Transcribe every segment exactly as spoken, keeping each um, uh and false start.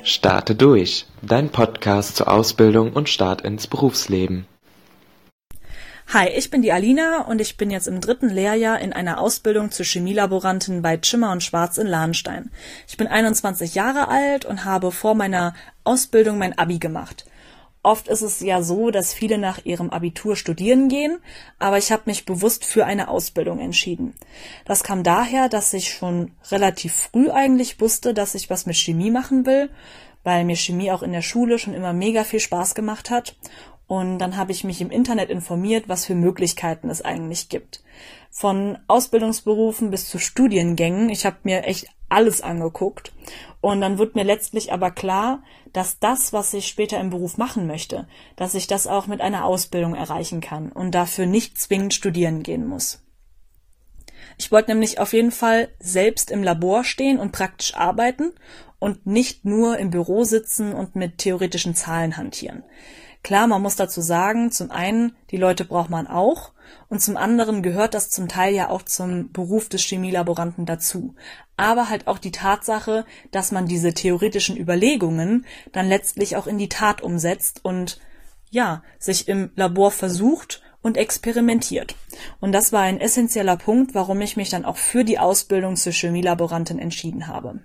Starte durch, dein Podcast zur Ausbildung und Start ins Berufsleben. Hi, ich bin die Alina und ich bin jetzt im dritten Lehrjahr in einer Ausbildung zur Chemielaborantin bei Tschimmer und Schwarz in Lahnstein. Ich bin einundzwanzig Jahre alt und habe vor meiner Ausbildung mein Abi gemacht. Oft ist es ja so, dass viele nach ihrem Abitur studieren gehen, aber ich habe mich bewusst für eine Ausbildung entschieden. Das kam daher, dass ich schon relativ früh eigentlich wusste, dass ich was mit Chemie machen will, weil mir Chemie auch in der Schule schon immer mega viel Spaß gemacht hat. Und dann habe ich mich im Internet informiert, was für Möglichkeiten es eigentlich gibt. Von Ausbildungsberufen bis zu Studiengängen. Ich habe mir echt alles angeguckt. Und dann wird mir letztlich aber klar, dass das, was ich später im Beruf machen möchte, dass ich das auch mit einer Ausbildung erreichen kann und dafür nicht zwingend studieren gehen muss. Ich wollte nämlich auf jeden Fall selbst im Labor stehen und praktisch arbeiten und nicht nur im Büro sitzen und mit theoretischen Zahlen hantieren. Klar, man muss dazu sagen, zum einen, die Leute braucht man auch und zum anderen gehört das zum Teil ja auch zum Beruf des Chemielaboranten dazu. Aber halt auch die Tatsache, dass man diese theoretischen Überlegungen dann letztlich auch in die Tat umsetzt und ja, sich im Labor versucht und experimentiert. Und das war ein essentieller Punkt, warum ich mich dann auch für die Ausbildung zur Chemielaborantin entschieden habe.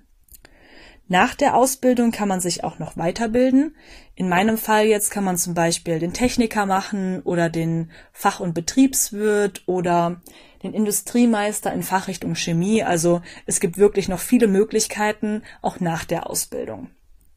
Nach der Ausbildung kann man sich auch noch weiterbilden. In meinem Fall jetzt kann man zum Beispiel den Techniker machen oder den Fach- und Betriebswirt oder den Industriemeister in Fachrichtung Chemie. Also es gibt wirklich noch viele Möglichkeiten, auch nach der Ausbildung.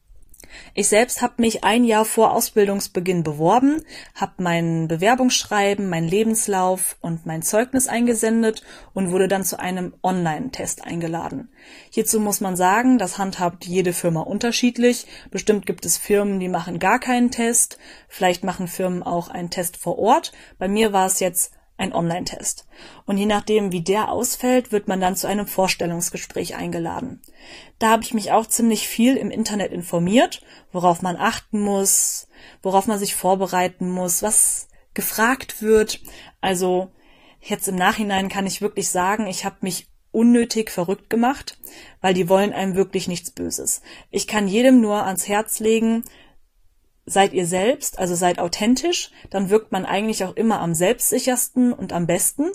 Ich selbst habe mich ein Jahr vor Ausbildungsbeginn beworben, habe mein Bewerbungsschreiben, meinen Lebenslauf und mein Zeugnis eingesendet und wurde dann zu einem Online-Test eingeladen. Hierzu muss man sagen, das handhabt jede Firma unterschiedlich. Bestimmt gibt es Firmen, die machen gar keinen Test. Vielleicht machen Firmen auch einen Test vor Ort. Bei mir war es jetzt ein Online-Test. Und je nachdem, wie der ausfällt, wird man dann zu einem Vorstellungsgespräch eingeladen. Da habe ich mich auch ziemlich viel im Internet informiert, worauf man achten muss, worauf man sich vorbereiten muss, was gefragt wird. Also jetzt im Nachhinein kann ich wirklich sagen, ich habe mich unnötig verrückt gemacht, weil die wollen einem wirklich nichts Böses. Ich kann jedem nur ans Herz legen, seid ihr selbst, also seid authentisch, dann wirkt man eigentlich auch immer am selbstsichersten und am besten.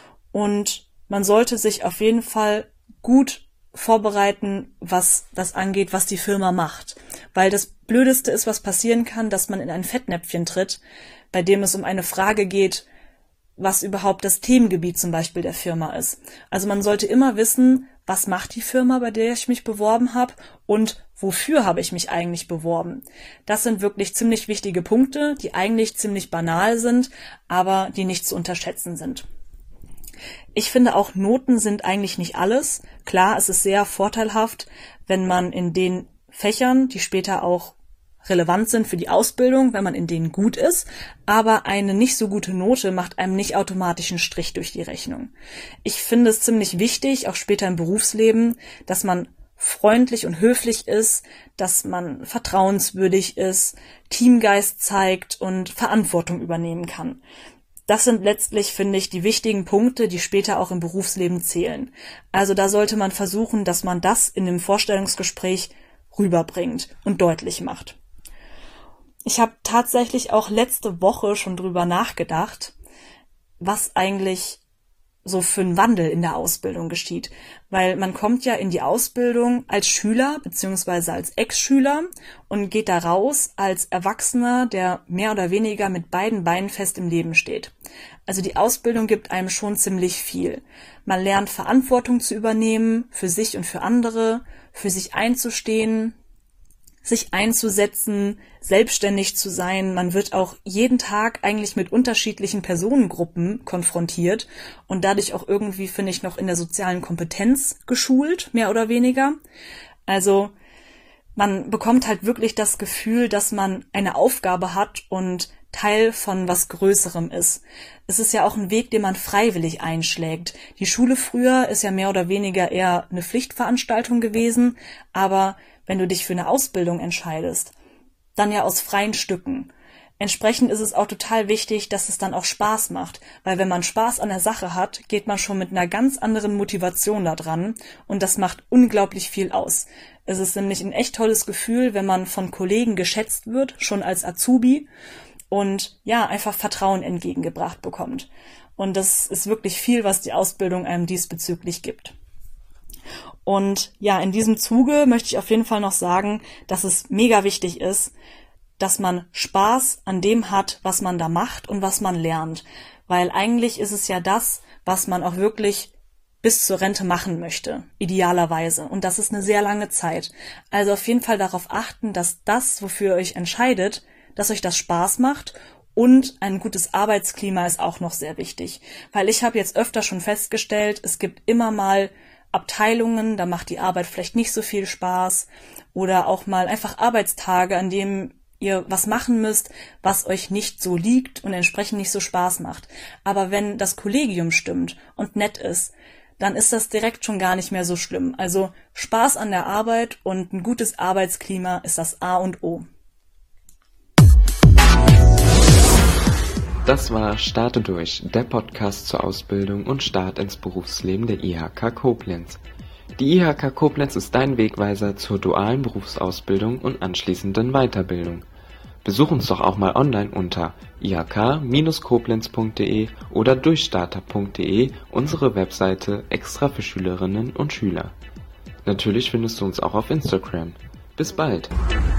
Und man sollte sich auf jeden Fall gut vorbereiten, was das angeht, was die Firma macht. Weil das Blödeste ist, was passieren kann, dass man in ein Fettnäpfchen tritt, bei dem es um eine Frage geht, was überhaupt das Themengebiet zum Beispiel der Firma ist. Also man sollte immer wissen, was macht die Firma, bei der ich mich beworben habe und wofür habe ich mich eigentlich beworben. Das sind wirklich ziemlich wichtige Punkte, die eigentlich ziemlich banal sind, aber die nicht zu unterschätzen sind. Ich finde auch, Noten sind eigentlich nicht alles. Klar, es ist sehr vorteilhaft, wenn man in den Fächern, die später auch relevant sind für die Ausbildung, wenn man in denen gut ist, aber eine nicht so gute Note macht einem nicht automatisch einen Strich durch die Rechnung. Ich finde es ziemlich wichtig, auch später im Berufsleben, dass man freundlich und höflich ist, dass man vertrauenswürdig ist, Teamgeist zeigt und Verantwortung übernehmen kann. Das sind letztlich, finde ich, die wichtigen Punkte, die später auch im Berufsleben zählen. Also da sollte man versuchen, dass man das in dem Vorstellungsgespräch rüberbringt und deutlich macht. Ich habe tatsächlich auch letzte Woche schon drüber nachgedacht, was eigentlich so für ein Wandel in der Ausbildung geschieht. Weil man kommt ja in die Ausbildung als Schüler beziehungsweise als Ex-Schüler und geht da raus als Erwachsener, der mehr oder weniger mit beiden Beinen fest im Leben steht. Also die Ausbildung gibt einem schon ziemlich viel. Man lernt Verantwortung zu übernehmen, für sich und für andere, für sich einzustehen, sich einzusetzen, selbstständig zu sein. Man wird auch jeden Tag eigentlich mit unterschiedlichen Personengruppen konfrontiert und dadurch auch irgendwie, finde ich, noch in der sozialen Kompetenz geschult, mehr oder weniger. Also man bekommt halt wirklich das Gefühl, dass man eine Aufgabe hat und Teil von was Größerem ist. Es ist ja auch ein Weg, den man freiwillig einschlägt. Die Schule früher ist ja mehr oder weniger eher eine Pflichtveranstaltung gewesen, aber wenn du dich für eine Ausbildung entscheidest, dann ja aus freien Stücken. Entsprechend ist es auch total wichtig, dass es dann auch Spaß macht, weil wenn man Spaß an der Sache hat, geht man schon mit einer ganz anderen Motivation da dran und das macht unglaublich viel aus. Es ist nämlich ein echt tolles Gefühl, wenn man von Kollegen geschätzt wird, schon als Azubi und ja, einfach Vertrauen entgegengebracht bekommt. Und das ist wirklich viel, was die Ausbildung einem diesbezüglich gibt. Und ja, in diesem Zuge möchte ich auf jeden Fall noch sagen, dass es mega wichtig ist, dass man Spaß an dem hat, was man da macht und was man lernt. Weil eigentlich ist es ja das, was man auch wirklich bis zur Rente machen möchte, idealerweise. Und das ist eine sehr lange Zeit. Also auf jeden Fall darauf achten, dass das, wofür ihr euch entscheidet, dass euch das Spaß macht. Und ein gutes Arbeitsklima ist auch noch sehr wichtig. Weil ich habe jetzt öfter schon festgestellt, es gibt immer mal Abteilungen, da macht die Arbeit vielleicht nicht so viel Spaß. Oder auch mal einfach Arbeitstage, an denen ihr was machen müsst, was euch nicht so liegt und entsprechend nicht so Spaß macht. Aber wenn das Kollegium stimmt und nett ist, dann ist das direkt schon gar nicht mehr so schlimm. Also Spaß an der Arbeit und ein gutes Arbeitsklima ist das A und O. Das war Starte durch, der Podcast zur Ausbildung und Start ins Berufsleben der I H K Koblenz. Die I H K Koblenz ist dein Wegweiser zur dualen Berufsausbildung und anschließenden Weiterbildung. Besuch uns doch auch mal online unter i h k Bindestrich koblenz punkt d e oder durchstarter punkt d e, unsere Webseite extra für Schülerinnen und Schüler. Natürlich findest du uns auch auf Instagram. Bis bald!